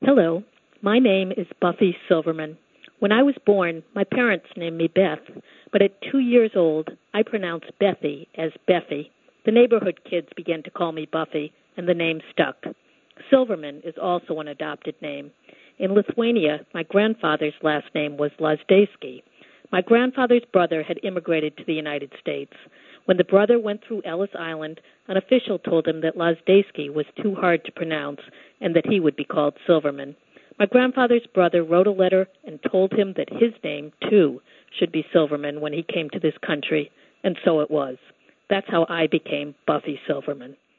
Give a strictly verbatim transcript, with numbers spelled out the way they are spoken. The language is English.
Hello, my name is Buffy Silverman. When I was born, my parents named me Beth, but at two years old, I pronounced Bethy as Beffy. The neighborhood kids began to call me Buffy, and the name stuck. Silverman is also an adopted name. In Lithuania, my grandfather's last name was Lazdaysky. My grandfather's brother had immigrated to the United States. When the brother went through Ellis Island, an official told him that Lazdaysky was too hard to pronounce and that he would be called Silverman. My grandfather's brother wrote a letter and told him that his name, too, should be Silverman when he came to this country, and so it was. That's how I became Buffy Silverman.